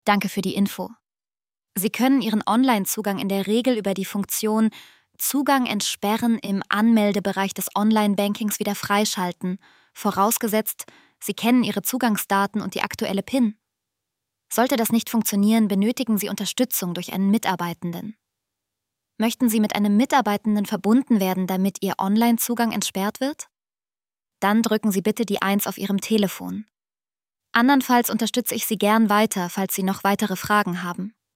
Danke für die Info. Sie können Ihren Online-Zugang in der Regel über die Funktion Zugang entsperren im Anmeldebereich des Online-Bankings wieder freischalten, vorausgesetzt, Sie kennen Ihre Zugangsdaten und die aktuelle PIN. Sollte das nicht funktionieren, benötigen Sie Unterstützung durch einen Mitarbeitenden. Möchten Sie mit einem Mitarbeitenden verbunden werden, damit Ihr Online-Zugang entsperrt wird? Dann drücken Sie bitte die 1 auf Ihrem Telefon. Andernfalls unterstütze ich Sie gern weiter, falls Sie noch weitere Fragen haben.